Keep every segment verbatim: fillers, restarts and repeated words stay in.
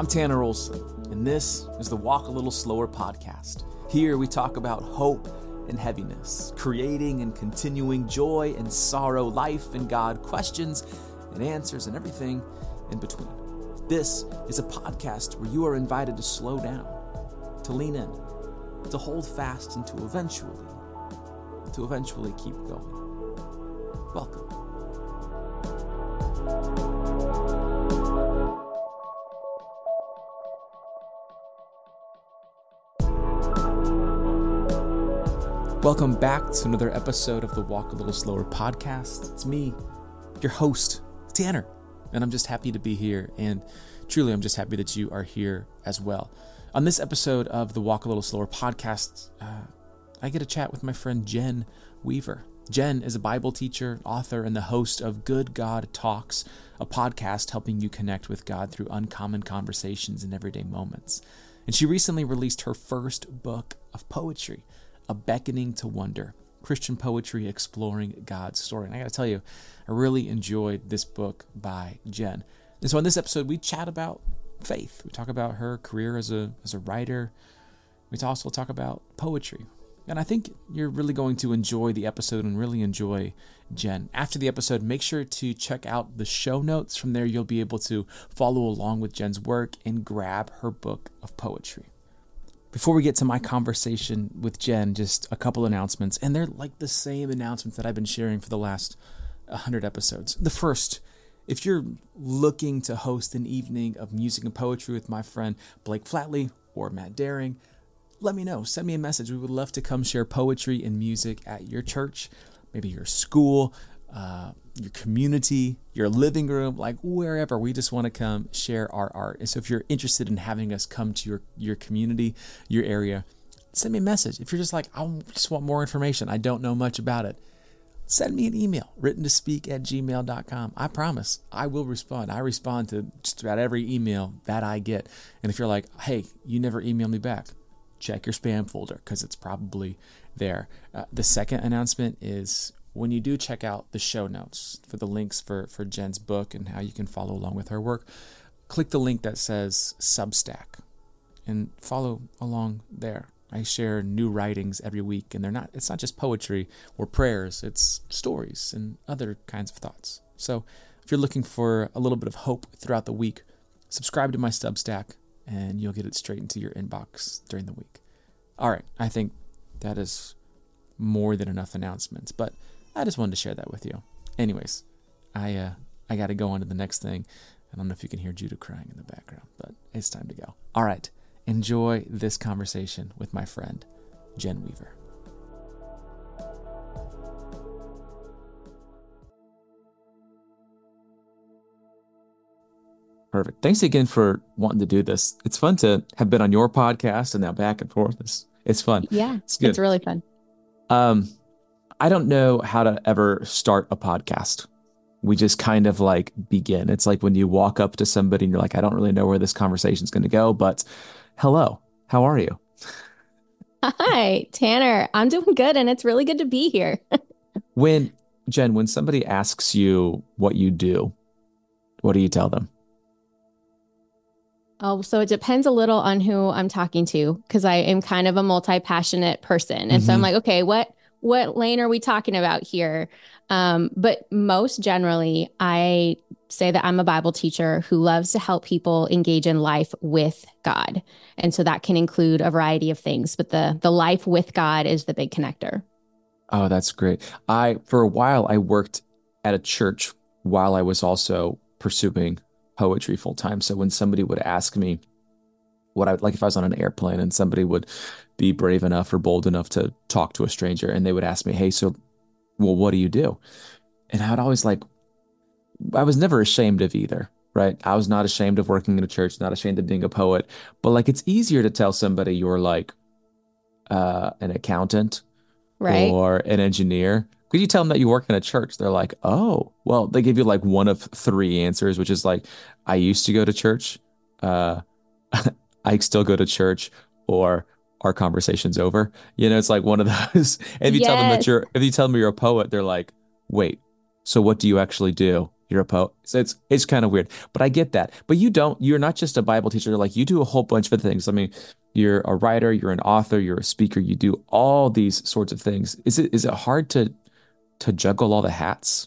I'm Tanner Olson, and this is the Walk a Little Slower podcast. Here we talk about hope and heaviness, creating and continuing joy and sorrow, life and God, questions and answers, and everything in between. This is a podcast where you are invited to slow down, to lean in, to hold fast, and to eventually, to eventually keep going. Welcome. Welcome back to another episode of the Walk a Little Slower podcast. It's me, your host, Tanner, and I'm just happy to be here, and truly I'm just happy that you are here as well. On this episode of the Walk a Little Slower podcast, uh, I get a chat with my friend Jen Weaver. Jen is a Bible teacher, author, and the host of Good God Talks, a podcast helping you connect with God through uncommon conversations and everyday moments. And she recently released her first book of poetry, A Beckoning to Wonder, Christian poetry exploring God's story. And I got to tell you, I really enjoyed this book by Jen. And so in this episode, we chat about faith. We talk about her career as a as a writer. We also talk about poetry. And I think you're really going to enjoy the episode and really enjoy Jen. After the episode, make sure to check out the show notes. From there, you'll be able to follow along with Jen's work and grab her book of poetry. Before we get to my conversation with Jen, just a couple announcements, and they're like the same announcements that I've been sharing for the last one hundred episodes. The first, if you're looking to host an evening of music and poetry with my friend Blake Flatley or Matt Daring, let me know. Send me a message. We would love to come share poetry and music at your church, maybe your school, uh, your community, your living room, like wherever. We just want to come share our art. And so if you're interested in having us come to your, your community, your area, send me a message. If you're just like, I just want more information, I don't know much about it, send me an email, written to speak at gmail dot com. I promise I will respond. I respond to just about every email that I get. And if you're like, hey, you never email me back, check your spam folder because it's probably there. Uh, the second announcement is, when you do check out the show notes for the links for, for Jen's book and how you can follow along with her work, click the link that says Substack and follow along there. I share new writings every week, and they're not, it's not just poetry or prayers, it's stories and other kinds of thoughts. So if you're looking for a little bit of hope throughout the week, subscribe to my Substack and you'll get it straight into your inbox during the week. All right, I think that is more than enough announcements, but I just wanted to share that with you. Anyways, I uh, I got to go on to the next thing. I don't know if you can hear Judah crying in the background, but it's time to go. All right, enjoy this conversation with my friend, Jen Weaver. Perfect. Thanks again for wanting to do this. It's fun to have been on your podcast and now back and forth. It's, it's fun. Yeah, it's good. It's really fun. Um, I don't know how to ever start a podcast. We just kind of like begin. It's like when you walk up to somebody and you're like, I don't really know where this conversation is going to go, but hello, how are you? Hi, Tanner. I'm doing good, and it's really good to be here. When, Jen, when somebody asks you what you do, what do you tell them? Oh, so it depends a little on who I'm talking to, because I am kind of a multi-passionate person. And mm-hmm. so I'm like, okay, what what lane are we talking about here? Um, but most generally, I say that I'm a Bible teacher who loves to help people engage in life with God. And so that can include a variety of things, but the the life with God is the big connector. Oh, that's great. I, for a while, I worked at a church while I was also pursuing poetry full time. So when somebody would ask me what I would like, if I was on an airplane and somebody would be brave enough or bold enough to talk to a stranger, and they would ask me, hey, so, well, what do you do? And I would always like, I was never ashamed of either, right? I was not ashamed of working in a church, not ashamed of being a poet, but like, it's easier to tell somebody you're like uh, an accountant, right, or an engineer. Could you tell them that you work in a church? They're like, oh, well, they give you like one of three answers, which is like, I used to go to church, uh, I still go to church, or our conversation's over. You know, it's like one of those. And if you yes. tell them that you're, if you tell them you're a poet, they're like, wait, so what do you actually do? you're a poet. So it's it's kind of weird, but I get that. But you don't. You're not just a Bible teacher. Like you do a whole bunch of other things. I mean, you're a writer, you're an author, you're a speaker. You do all these sorts of things. Is it is it hard to to juggle all the hats?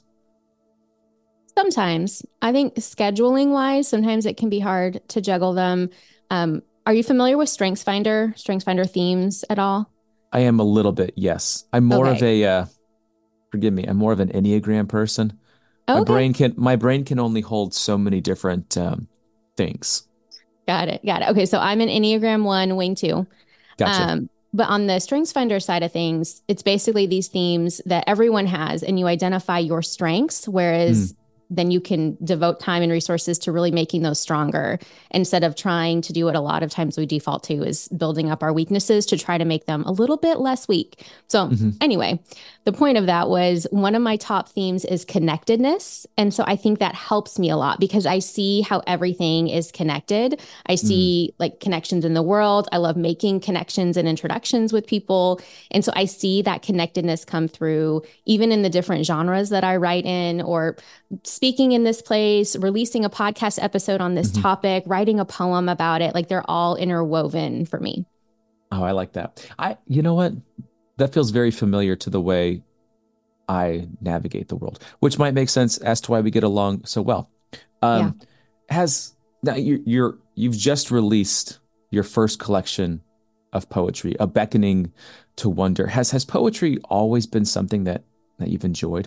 Sometimes I think scheduling wise, sometimes it can be hard to juggle them. Um, are you familiar with StrengthsFinder, StrengthsFinder themes at all? I am a little bit, yes. I'm more of Okay. a uh, forgive me, I'm more of an Enneagram person. My Okay. brain can my brain can only hold so many different um, things. Got it. Got it. Okay. So I'm an Enneagram one, wing two. Gotcha. Um, but on the StrengthsFinder side of things, it's basically these themes that everyone has, and you identify your strengths, Mm, whereas then you can devote time and resources to really making those stronger instead of trying to do what a lot of times we default to is building up our weaknesses to try to make them a little bit less weak. So, hmm anyway, the point of that was one of my top themes is connectedness. And so I think that helps me a lot because I see how everything is connected. I mm, see like connections in the world. I love making connections and introductions with people. And so I see that connectedness come through even in the different genres that I write in or speaking in this place, releasing a podcast episode on this hmm topic, writing a poem about it. Like they're all interwoven for me. Oh, I like that. I, you know what? That feels very familiar to the way I navigate the world, which might make sense as to why we get along so well. Yeah. Um, has now you, you're you've just released your first collection of poetry, A Beckoning to Wonder. Has has poetry always been something that that you've enjoyed?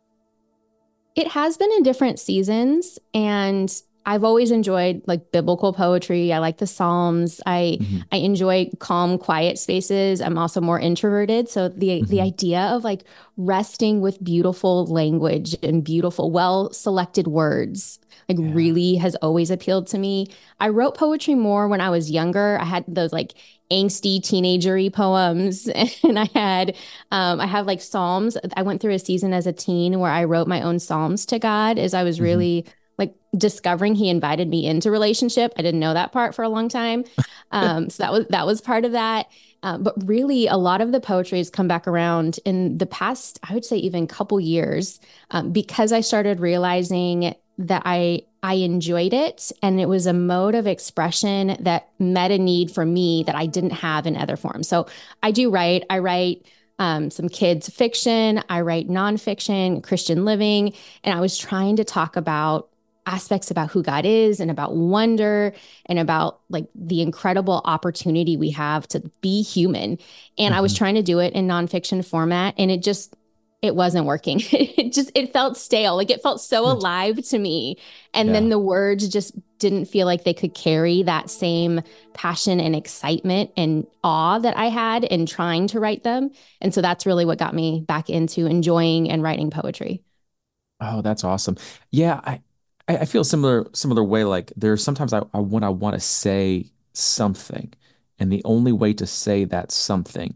It has been in different seasons, and I've always enjoyed like biblical poetry. I like the Psalms. I hmm I enjoy calm, quiet spaces. I'm also more introverted, so the the hmm idea of like resting with beautiful language and beautiful, well-selected words like Yeah. really has always appealed to me. I wrote poetry more when I was younger. I had those like angsty teenagery poems and I had um, I have like Psalms. I went through a season as a teen where I wrote my own Psalms to God as I was hmm really like discovering He invited me into relationship. I didn't know that part for a long time. Um, so that was that was part of that. Um, but really, a lot of the poetry has come back around in the past, I would say, even couple years, um, because I started realizing that I I enjoyed it, and it was a mode of expression that met a need for me that I didn't have in other forms. So I do write. I write um, some kids fiction. I write nonfiction, Christian living, and I was trying to talk about aspects about who God is and about wonder and about like the incredible opportunity we have to be human. And I was hmm trying to do it in nonfiction format, and it just it wasn't working. It just it felt stale. Like it felt so alive to me. And then Yeah. the words just didn't feel like they could carry that same passion and excitement and awe that I had in trying to write them. And so that's really what got me back into enjoying and writing poetry. Oh, that's awesome. Yeah, I I I feel similar similar way. Like there's sometimes I, I when I want to say something, and the only way to say that something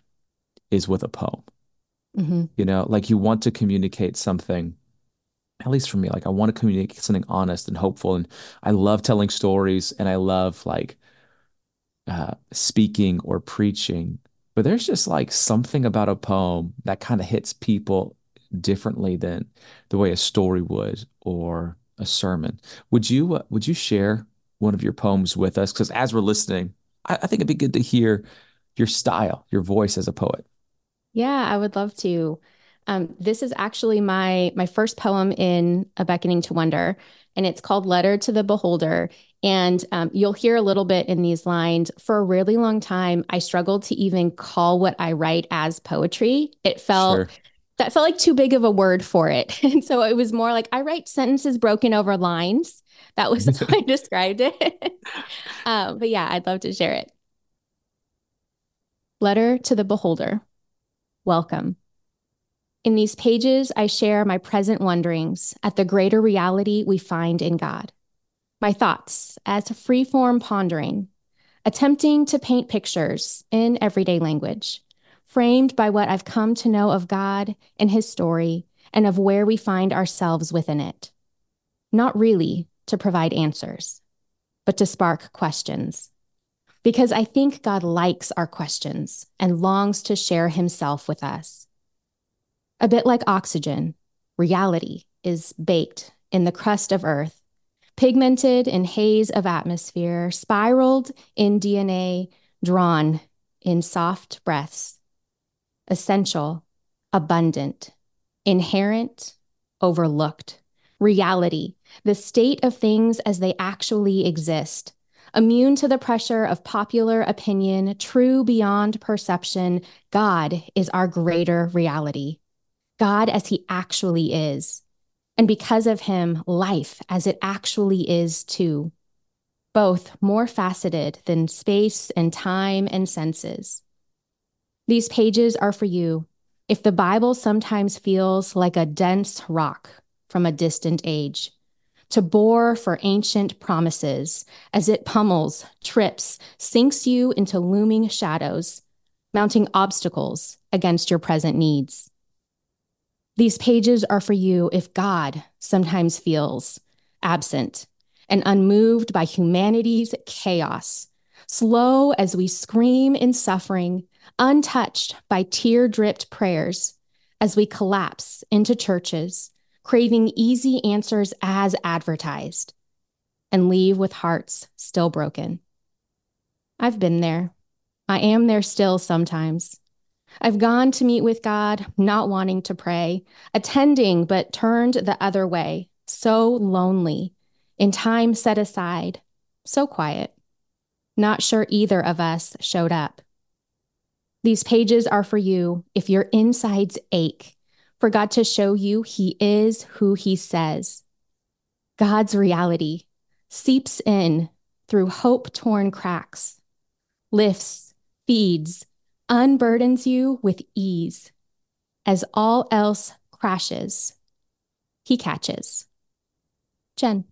is with a poem. Mm-hmm. You know, like you want to communicate something, at least for me, like I want to communicate something honest and hopeful. And I love telling stories and I love like uh, speaking or preaching. But there's just like something about a poem that kind of hits people differently than the way a story would or a sermon. Would you uh, would you share one of your poems with us? Because as we're listening, I, I think it'd be good to hear your style, your voice as a poet. Yeah, I would love to. Um, this is actually my my first poem in A Beckoning to Wonder, and it's called Letter to the Beholder. And um, you'll hear a little bit in these lines. For a really long time, I struggled to even call what I write as poetry. It felt Sure. that felt like too big of a word for it. And so it was more like I write sentences broken over lines. That was how I described it. Um, but yeah, I'd love to share it. Letter to the Beholder. Welcome. In these pages, I share my present wonderings at the greater reality we find in God. My thoughts as free-form pondering, attempting to paint pictures in everyday language, framed by what I've come to know of God and His story and of where we find ourselves within it. Not really to provide answers, but to spark questions. Because I think God likes our questions and longs to share Himself with us. A bit like oxygen, reality is baked in the crust of earth, pigmented in haze of atmosphere, spiraled in D N A, drawn in soft breaths, essential, abundant, inherent, overlooked, reality, the state of things as they actually exist, immune to the pressure of popular opinion, true beyond perception. God is our greater reality. God as he actually is. And because of him, life as it actually is too. Both more faceted than space and time and senses. These pages are for you if the Bible sometimes feels like a dense rock from a distant age, to bore for ancient promises as it pummels, trips, sinks you into looming shadows, mounting obstacles against your present needs. These pages are for you if God sometimes feels absent and unmoved by humanity's chaos, slow as we scream in suffering, untouched by tear-dripped prayers as we collapse into churches, craving easy answers as advertised, and leave with hearts still broken. I've been there. I am there still sometimes. I've gone to meet with God, not wanting to pray, attending but turned the other way, so lonely, in time set aside, so quiet. Not sure either of us showed up. These pages are for you if your insides ache, for God to show you he is who he says. God's reality seeps in through hope-torn cracks, lifts, feeds, unburdens you with ease. As all else crashes, he catches. Jen.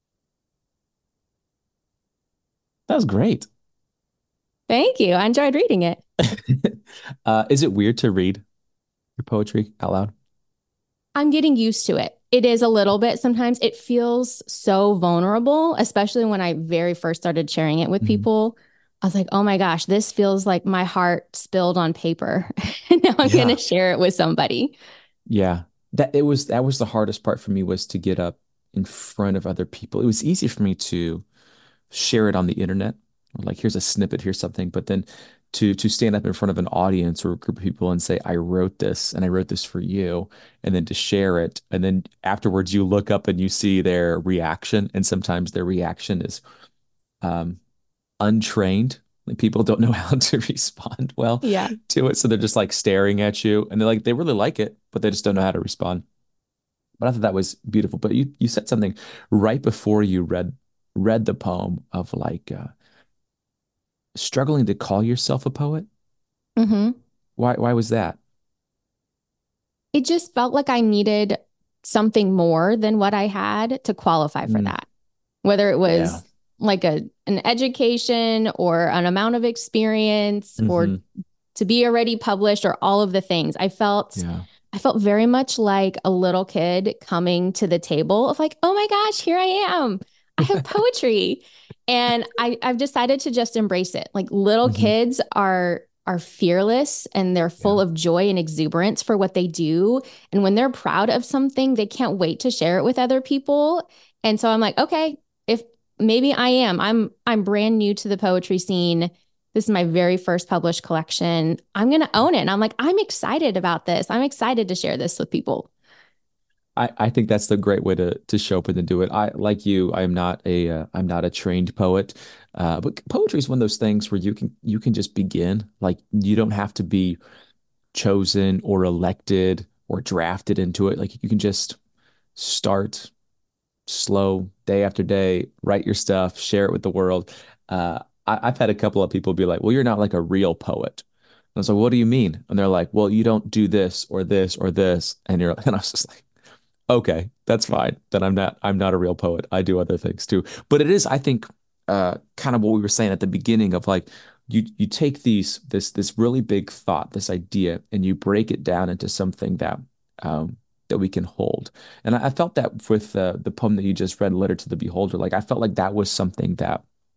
That was great. Thank you. I enjoyed reading it. uh, is it weird to read your poetry out loud? I'm getting used to it. It is a little bit. Sometimes it feels so vulnerable, especially when I very first started sharing it with mm-hmm. people. I was like, oh my gosh, this feels like my heart spilled on paper. And now I'm yeah. going to share it with somebody. Yeah. That it was that was the hardest part for me, was to get up in front of other people. It was easy for me to share it on the internet. Like, here's a snippet, here's something. But then to to stand up in front of an audience or a group of people and say, I wrote this and I wrote this for you, and then to share it. And then afterwards you look up and you see their reaction. And sometimes their reaction is um, untrained. Like, people don't know how to respond well yeah. to it. So they're just like staring at you, and they're like, they really like it, but they just don't know how to respond. But I thought that was beautiful. But you you said something right before you read read the poem of like uh, struggling to call yourself a poet. Mm-hmm. Why why was that? It just felt like I needed something more than what I had to qualify for mm. that. Whether it was yeah. like a an education or an amount of experience mm-hmm. or to be already published or all of the things. I felt yeah. I felt very much like a little kid coming to the table of like, oh my gosh, here I am. I have poetry. And I, I've decided to just embrace it. Like, little mm-hmm. kids are are fearless, and they're full yeah. of joy and exuberance for what they do. And when they're proud of something, they can't wait to share it with other people. And so I'm like, okay, if maybe I am, I'm I'm brand new to the poetry scene. This is my very first published collection. I'm going to own it. And I'm like, I'm excited about this. I'm excited to share this with people. I, I think that's the great way to to show up and to do it. I like you. I am not a uh, I'm not a trained poet, uh, but poetry is one of those things where you can you can just begin. Like, you don't have to be chosen or elected or drafted into it. Like, you can just start slow, day after day, write your stuff, share it with the world. Uh, I, I've had a couple of people be like, "Well, you're not like a real poet." And I was like, "What do you mean?" And they're like, "Well, you don't do this or this or this," and you're and I was just like, okay, that's fine. Then I'm not I'm not a real poet. I do other things too. But it is, I think, uh, kind of what we were saying at the beginning of like, you you take these this this really big thought, this idea, and you break it down into something that um, that we can hold. And I, I felt that with uh, the poem that you just read, Letter to the Beholder. Like, I felt like that was something that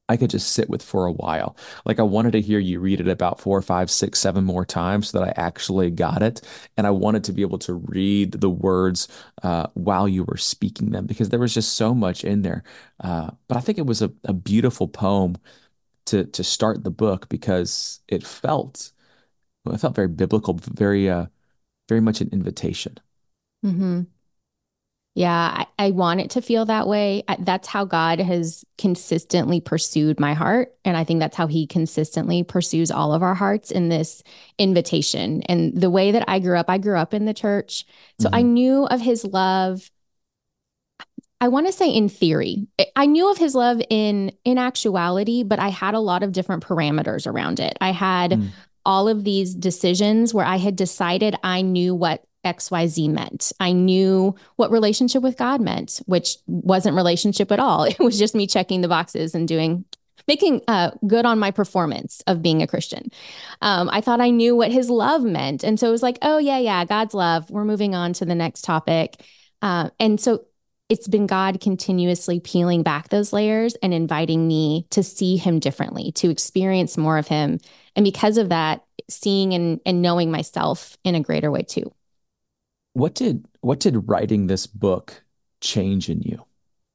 I could just sit with for a while. Like I wanted to hear you read it about four, five, six, seven more times so that I actually got it. And I wanted to be able to read the words uh, while you were speaking them because there was just so much in there. Uh, but I think it was a, a beautiful poem to to start the book because it felt well, it felt very biblical, very uh, very much an invitation. Hmm. Yeah, I, I want it to feel that way. I, that's how God has consistently pursued my heart. And I think that's how he consistently pursues all of our hearts in this invitation. And the way that I grew up, I grew up in the church. So I Hmm. knew of his love. I want to say in theory. I I knew of his love in in actuality, but I had a lot of different parameters around it. I had Mm. all of these decisions where I had decided I knew what X Y Z meant. I knew what relationship with God meant, which wasn't relationship at all. It was just me checking the boxes and doing making uh, good on my performance of being a Christian. Um, I thought I knew what his love meant. And so it was like, oh, yeah, yeah, God's love. We're moving on to the next topic. Uh, and so it's been God continuously peeling back those layers and inviting me to see him differently, to experience more of him. And because of that, seeing and, and knowing myself in a greater way too. What did what did writing this book change in you?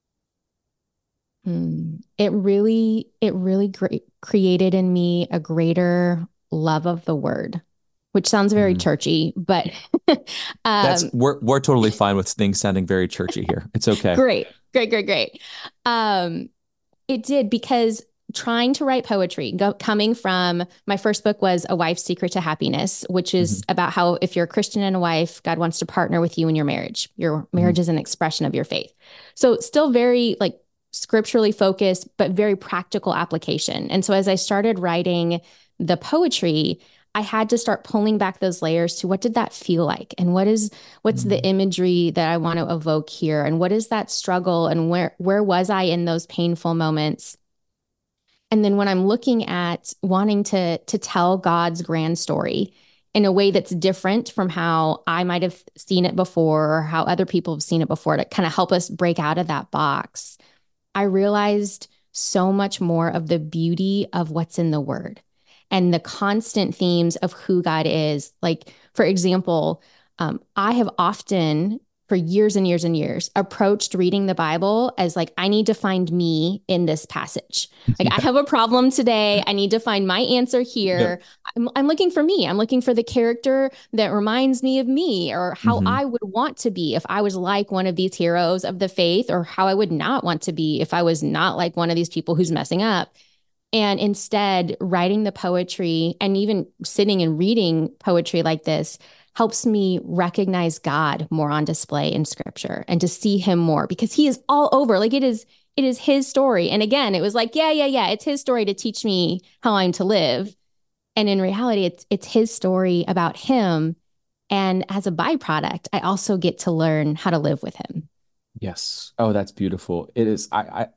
Hmm. It really, it really gre- created in me a greater love of the word, which sounds very Mm. churchy, but That's um, we're we're totally fine with things sounding very churchy here. It's okay. great, great, great, great. Um, It did because trying to write poetry, go, coming from my first book was A Wife's Secret to Happiness, which Hmm. is about how if you're a Christian and a wife, God wants to partner with you in your marriage. Your Hmm. marriage is an expression of your faith. So still very like scripturally focused, but very practical application. And so as I started writing the poetry, I had to start pulling back those layers to what did that feel like? And what is what's the imagery that I want to evoke here? And what is that struggle? And where where was I in those painful moments? And then when I'm looking at wanting to to tell God's grand story in a way that's different from how I might have seen it before or how other people have seen it before to kind of help us break out of that box, I realized so much more of the beauty of what's in the word and the constant themes of who God is. Like, for example, um, I have often, for years and years and years, approached reading the Bible as like, I need to find me in this passage. Like, I Yeah. have a problem today. I need to find my answer Yeah. here. I'm, I'm looking for me. I'm looking for the character that reminds me of me or how Hmm. I would want to be if I was like one of these heroes of the faith, or how I would not want to be if I was not like one of these people who's messing up. And instead, writing the poetry and even sitting and reading poetry like this helps me recognize God more on display in scripture and to see him more because he is all over. Like it is, it is his story. And again, it was like, yeah, yeah, yeah, it's his story to teach me how I'm to live. And in reality, it's it's his story about him. And as a byproduct, I also get to learn how to live with him. Yes. Oh, that's beautiful. It is. I, I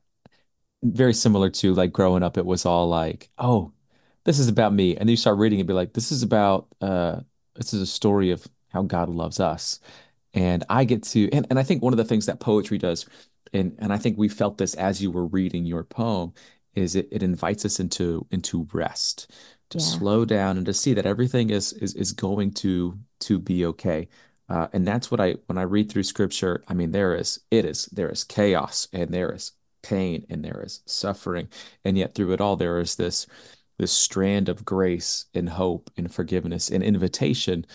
very similar to like growing up. It was all like, oh, this is about me, and then you start reading and be like, this is about uh, this is a story of how God loves us, and I get to, and and I think one of the things that poetry does, and and I think we felt this as you were reading your poem, is it it invites us into into rest, to Yeah. slow down and to see that everything is is is going to to be okay. Uh, and that's what I when I read through scripture, I mean, there is it is there is chaos and there is pain and there is suffering, and yet through it all there is this this strand of grace and hope and forgiveness and invitation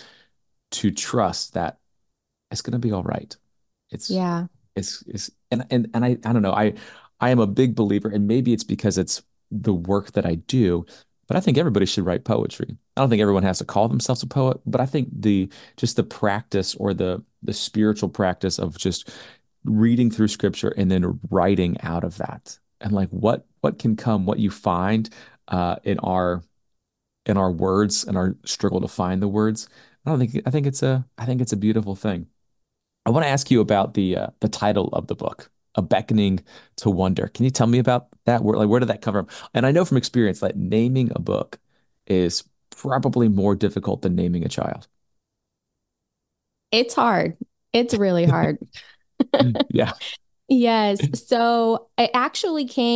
to trust that it's going to be all right. It's Yeah. it's it's and and and I I don't know. I I am a big believer, and maybe it's because it's the work that I do, but I think everybody should write poetry. I don't think everyone has to call themselves a poet, but I think the just the practice or the the spiritual practice of just reading through scripture and then writing out of that. And like what what can come, what you find uh in our in our words and our struggle to find the words. I don't think I think it's a I think it's a beautiful thing. I want to ask you about the uh, the title of the book, A Beckoning to Wonder. Can you tell me about that? Where like where did that come from? And I know from experience that naming a book is probably more difficult than naming a child. It's hard. It's really hard. Yeah. Yes. So it actually came.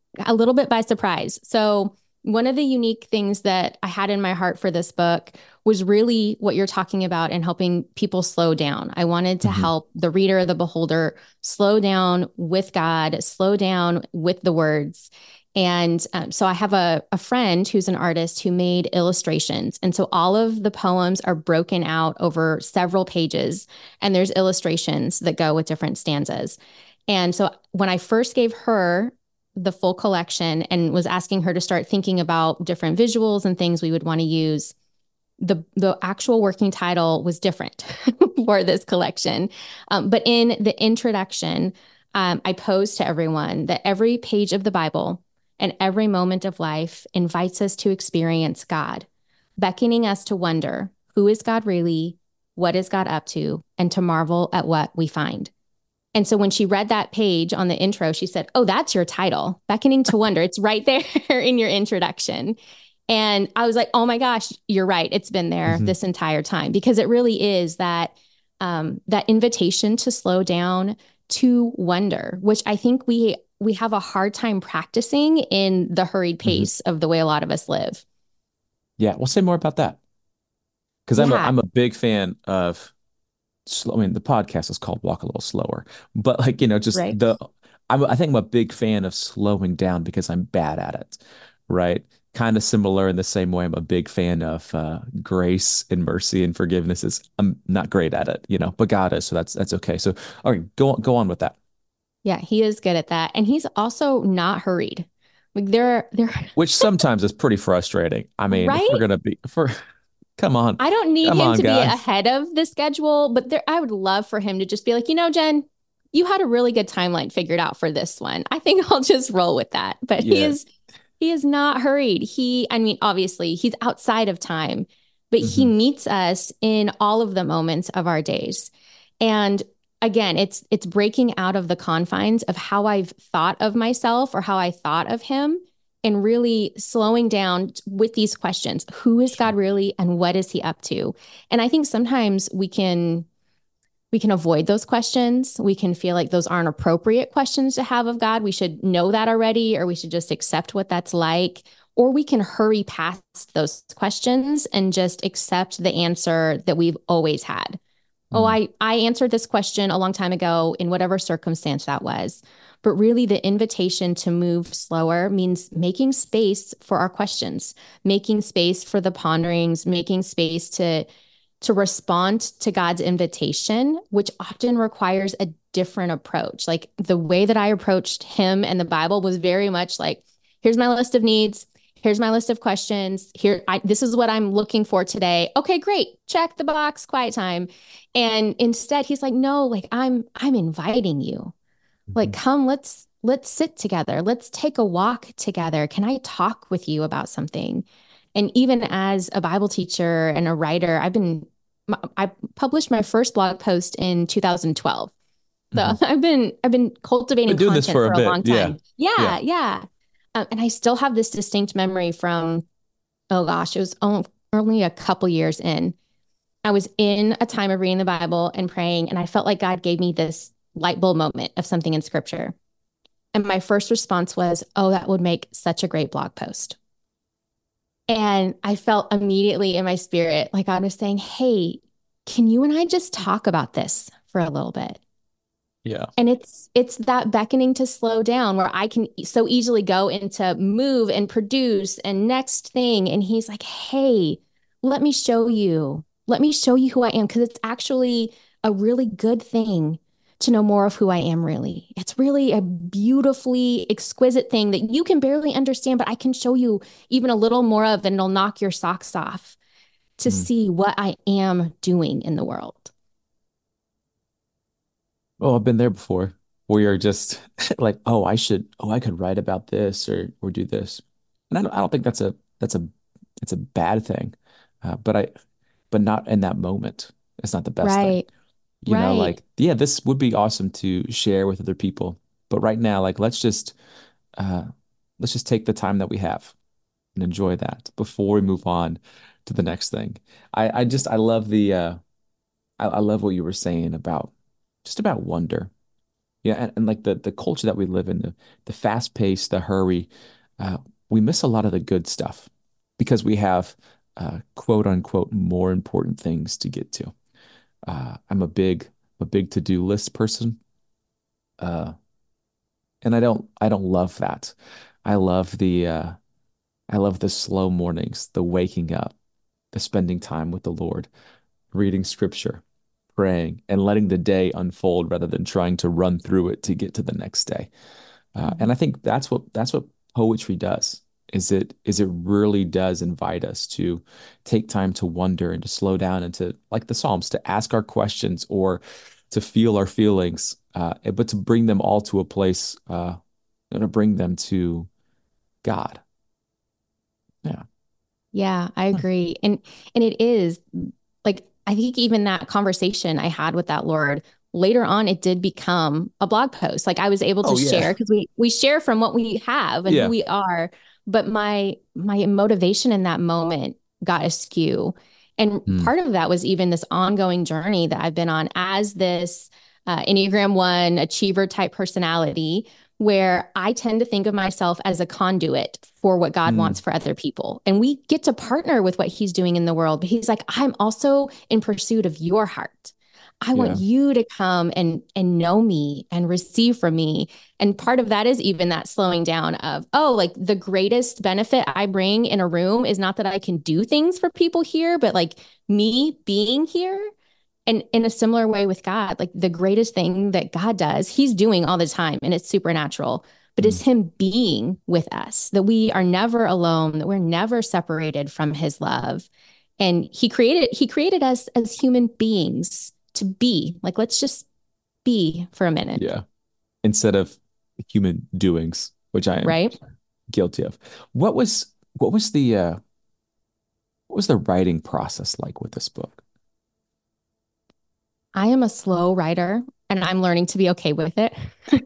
a little bit by surprise. So, one of the unique things that I had in my heart for this book was really what you're talking about and helping people slow down. I wanted to Hmm. help the reader, the beholder, slow down with God, slow down with the words. And um, so I have a, a friend who's an artist who made illustrations. And so all of the poems are broken out over several pages, and there's illustrations that go with different stanzas. And so when I first gave her the full collection and was asking her to start thinking about different visuals and things we would want to use, the the actual working title was different for this collection. Um, but in the introduction, um, I posed to everyone that every page of the Bible and every moment of life invites us to experience God, beckoning us to wonder, who is God really? What is God up to? And to marvel at what we find. And so when she read that page on the intro, she said, "Oh, that's your title, Beckoning to Wonder." It's right there in your introduction. And I was like, "Oh my gosh, you're right. It's been there Hmm. this entire time," because it really is that um, that invitation to slow down, to wonder, which I think we we have a hard time practicing in the hurried Hmm. pace of the way a lot of us live. Yeah, we'll say more about that because I'm a Yeah, I'm a big fan of slow. I mean, the podcast is called Walk a Little Slower, but like, you know, just right. the I'm I think I'm a big fan of slowing down because I'm bad at it, right? Kind of similar in the same way I'm a big fan of uh, grace and mercy and forgiveness is I'm not great at it, you know, but God is, so that's that's okay. So, all right, go on, go on with that. Yeah, he is good at that, and he's also not hurried. Like there, there, Which sometimes is pretty frustrating. I mean, if we're right? gonna be for come on, I don't need come him on, to be guy. ahead of the schedule, but there, I would love for him to just be like, you know, Jen, you had a really good timeline figured out for this one. I think I'll just roll with that. But he Yeah. is he is not hurried. He, I mean, obviously he's outside of time, but he Hmm. meets us in all of the moments of our days. And again, it's it's breaking out of the confines of how I've thought of myself or how I thought of him and really slowing down with these questions. Who is God Sure. really and what is he up to? And I think sometimes we can we can avoid those questions. We can feel like those aren't appropriate questions to have of God. We should know that already, or we should just accept what that's like. Or we can hurry past those questions and just accept the answer that we've always had. Oh, Mm. I, I answered this question a long time ago in whatever circumstance that was. But really, the invitation to move slower means making space for our questions, making space for the ponderings, making space to to respond to God's invitation, which often requires a different approach. Like the way that I approached him and the Bible was very much like, here's my list of needs. Here's my list of questions. Here, I, this is what I'm looking for today. Okay, great. Check the box, quiet time. And instead, he's like, no, like I'm, I'm inviting you. Like, Mhm. come, let's let's sit together. Let's take a walk together. Can I talk with you about something? And even as a Bible teacher and a writer, I've been I published my first blog post in two thousand twelve. So Mhm. I've been I've been cultivating Been doing this content for a for a bit. long Yeah. time. Yeah, Yeah. yeah. Um, and I still have this distinct memory from, oh gosh, it was only a couple years in. I was in a time of reading the Bible and praying, and I felt like God gave me this light bulb moment of something in scripture. And my first response was, oh, that would make such a great blog post. And I felt immediately in my spirit, like God was saying, hey, can you and I just talk about this for a little bit? Yeah. And it's it's that beckoning to slow down where I can so easily go into move and produce and next thing. And he's like, hey, let me show you. Let me show you who I am. Because it's actually a really good thing to know more of who I am really. It's really a beautifully exquisite thing that you can barely understand, but I can show you even a little more of, and it'll knock your socks off to Mm. see what I am doing in the world. Oh, I've been there before where you're just like, oh, I should, oh, I could write about this or or do this. And I don't, I don't think that's a that's a it's a bad thing. Uh, but I but not in that moment. It's not the best thing. Right. You know, Right. like, yeah, this would be awesome to share with other people. But right now, like let's just uh let's just take the time that we have and enjoy that before we move on to the next thing. I I just I love the uh I, I love what you were saying about just about wonder. Yeah, and, and like the the culture that we live in, the the fast pace, the hurry, uh, we miss a lot of the good stuff because we have uh, quote unquote more important things to get to. Uh, I'm a big a big to-do list person, uh, and I don't I don't love that. I love the uh, I love the slow mornings, the waking up, the spending time with the Lord, reading scripture, praying, and letting the day unfold rather than trying to run through it to get to the next day. Uh, and Mhm. I think that's what that's what poetry does. Is it is it really does invite us to take time to wonder and to slow down and to, like the Psalms, to ask our questions or to feel our feelings, uh, but to bring them all to a place, uh, to bring them to God. Yeah. Yeah, I agree. And and it is like I think even that conversation I had with that Lord later on it did become a blog post. Like I was able to Oh yeah. share because we we share from what we have and who Yeah. we are, but my my motivation in that moment got askew. And Mm, part of that was even this ongoing journey that I've been on as this uh, Enneagram one achiever type personality where I tend to think of myself as a conduit for what God wants mm, for other people. And we get to partner with what he's doing in the world. But he's like, I'm also in pursuit of your heart. I want yeah. you to come and and know me and receive from me. And part of that is even that slowing down of, oh, like the greatest benefit I bring in a room is not that I can do things for people here, but like me being here and in a similar way with God, like the greatest thing that God does, he's doing all the time and it's supernatural, but Mm, it's him being with us, that we are never alone, that we're never separated from his love. And he created, he created us as human beings to be like, let's just be for a minute, yeah. Instead of human doings, which I am right? guilty of. What was what was the uh what was the writing process like with this book? I am a slow writer and I'm learning to be okay with it.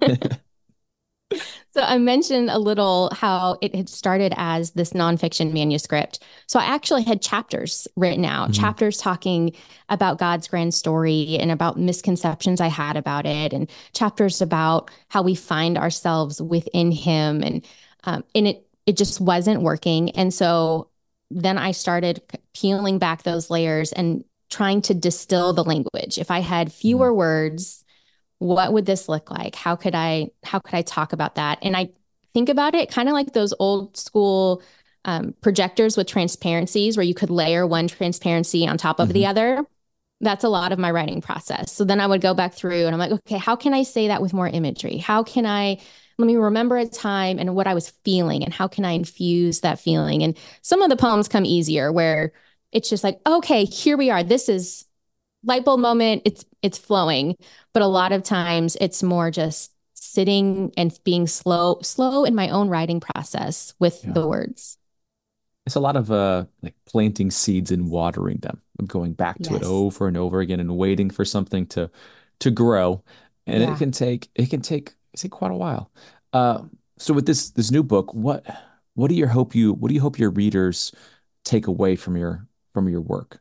So I mentioned a little how it had started as this nonfiction manuscript. So I actually had chapters written out, Mhm. chapters talking about God's grand story and about misconceptions I had about it, and chapters about how we find ourselves within Him. And um, and it it just wasn't working. And so then I started peeling back those layers and trying to distill the language. If I had Mhm. fewer words, what would this look like? How could I how could I talk about that? And I think about it kind of like those old school um, projectors with transparencies where you could layer one transparency on top of the Mhm. other. That's a lot of my writing process. So then I would go back through and I'm like, okay, how can I say that with more imagery? How can I let me remember a time and what I was feeling and how can I infuse that feeling? And some of the poems come easier where it's just like, okay, here we are. This is light bulb moment, it's it's flowing. But a lot of times it's more just sitting and being slow, slow in my own writing process with Yeah. the words. It's a lot of uh like planting seeds and watering them, going back to it Yes. over and over again and waiting for something to to grow. And it Yeah. can take it can take take quite a while. Uh so with this this new book, what what do you hope you what do you hope your readers take away from your from your work?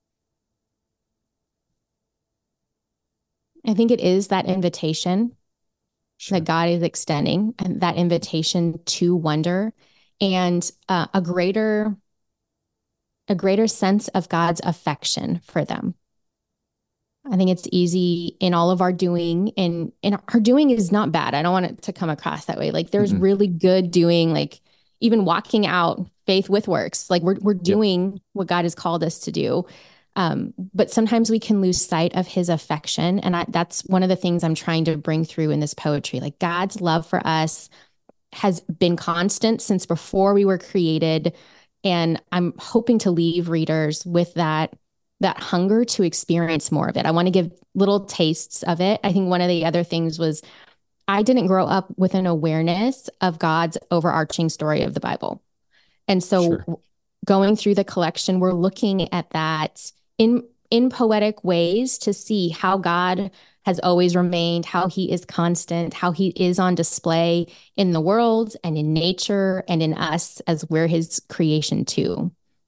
I think it is that invitation that Sure. God is extending and that invitation to wonder and uh, a greater a greater sense of God's affection for them. I think it's easy in all of our doing, and and our doing is not bad. I don't want it to come across that way. Like there's Mm-mm. really good doing, like even walking out faith with works. Like we're we're Yep. doing what God has called us to do. Um, but sometimes we can lose sight of his affection. And I, that's one of the things I'm trying to bring through in this poetry. Like God's love for us has been constant since before we were created. And I'm hoping to leave readers with that that hunger to experience more of it. I want to give little tastes of it. I think one of the other things was I didn't grow up with an awareness of God's overarching story of the Bible. And Sure. so going through the collection, we're looking at that in in poetic ways to see how God has always remained, how he is constant, how he is on display in the world and in nature and in us as we're his creation too.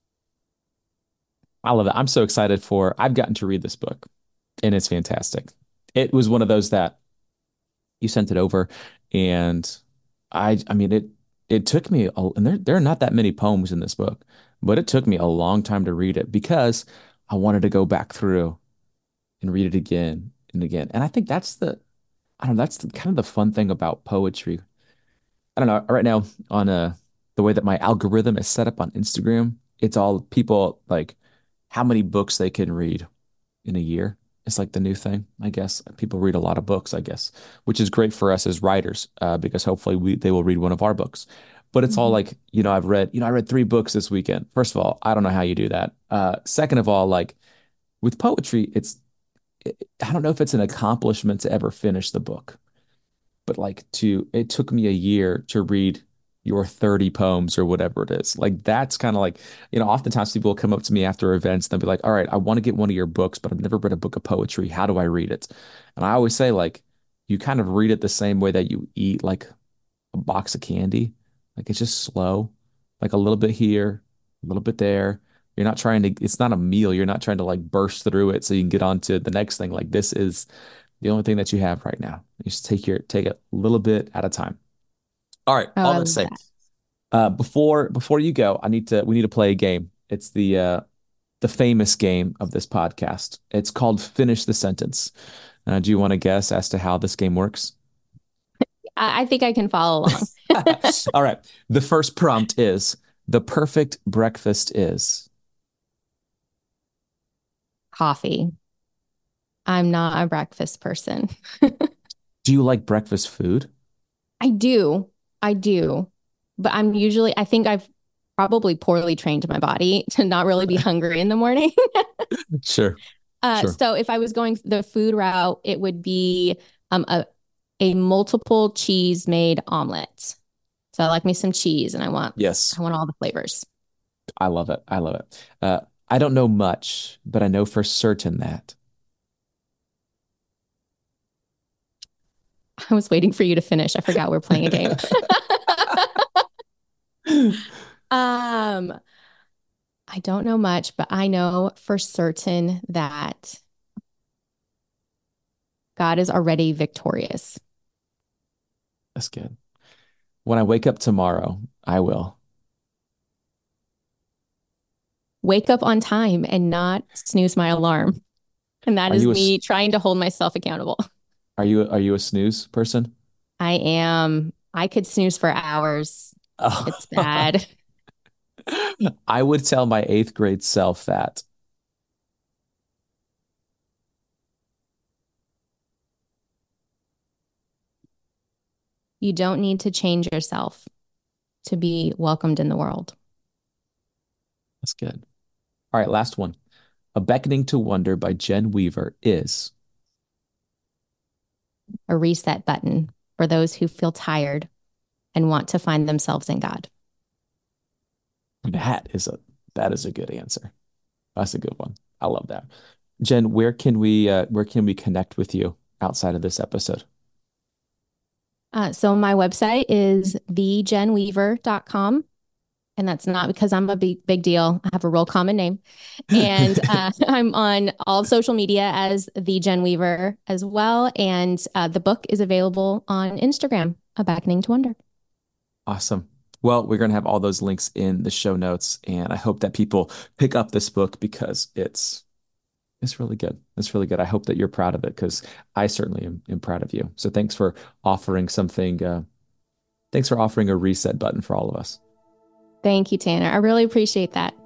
I love it. I'm so excited for I've gotten to read this book and it's fantastic. It was one of those that You sent it over, and I I mean it it took me a, and there there are not that many poems in this book, but it took me a long time to read it because I wanted to go back through and read it again and again. And I think that's the I don't know, that's the, kind of the fun thing about poetry. I don't know, right now on uh the way that my algorithm is set up on Instagram, it's all people like how many books they can read in a year. It's like the new thing, I guess. People read a lot of books, I guess, which is great for us as writers, uh, because hopefully we they will read one of our books. But it's all Mhm. like, you know, I've read, you know, I read three books this weekend. First of all, I don't know how you do that. Uh, second of all, like with poetry, it's it, I don't know if it's an accomplishment to ever finish the book, but like to it took me a year to read your thirty poems or whatever it is. Like that's kind of like, you know, oftentimes people will come up to me after events and they'll be like, all right, I want to get one of your books, but I've never read a book of poetry. How do I read it? And I always say, like, you kind of read it the same way that you eat like a box of candy. Like it's just slow, like a little bit here, a little bit there. You're not trying to, it's not a meal. You're not trying to like burst through it so you can get on to the next thing. Like this is the only thing that you have right now. You just take your take it a little bit at a time. All right, Oh, all I that to love say, that. uh, before before you go, I need to we need to play a game. It's the uh, the famous game of this podcast. It's called Finish the Sentence. Uh, do you want to guess as to how this game works? I, I think I can follow along. All right. The first prompt is the perfect breakfast is. Coffee. I'm not a breakfast person. Do you like breakfast food? I do. I do. But I'm usually, I think I've probably poorly trained my body to not really be hungry in the morning. Sure, Uh, sure. so if I was going the food route, it would be um, a, a multiple cheese made omelet. So I like me some cheese and I want Yes, I want all the flavors. I love it. I love it. Uh, I don't know much, but I know for certain that. I was waiting for you to finish. I forgot we're playing a game. um, I don't know much, but I know for certain that God is already victorious. That's good. When I wake up tomorrow, I will. Wake up on time and not snooze my alarm. And that Are is you a me trying to hold myself accountable. are you are you a snooze person? I am. I could snooze for hours. Oh. It's bad. I would tell my eighth grade self that. You don't need to change yourself to be welcomed in the world. That's good. All right, last one. A Beckoning to Wonder by Jen Weaver is. A reset button for those who feel tired and want to find themselves in God. That is a that is a good answer. That's a good one. I love that. Jen, where can we uh, where can we connect with you outside of this episode? Uh, so my website is the jen weaver dot com. And that's not because I'm a big, big deal. I have a real common name. And uh, I'm on all social media as the Jen Weaver as well. And uh, the book is available on Instagram, A Beckoning to Wonder. Awesome. Well, we're going to have all those links in the show notes, and I hope that people pick up this book because it's it's really good. It's really good. I hope that you're proud of it because I certainly am, am proud of you. So thanks for offering something. Uh, thanks for offering a reset button for all of us. Thank you, Tanner. I really appreciate that.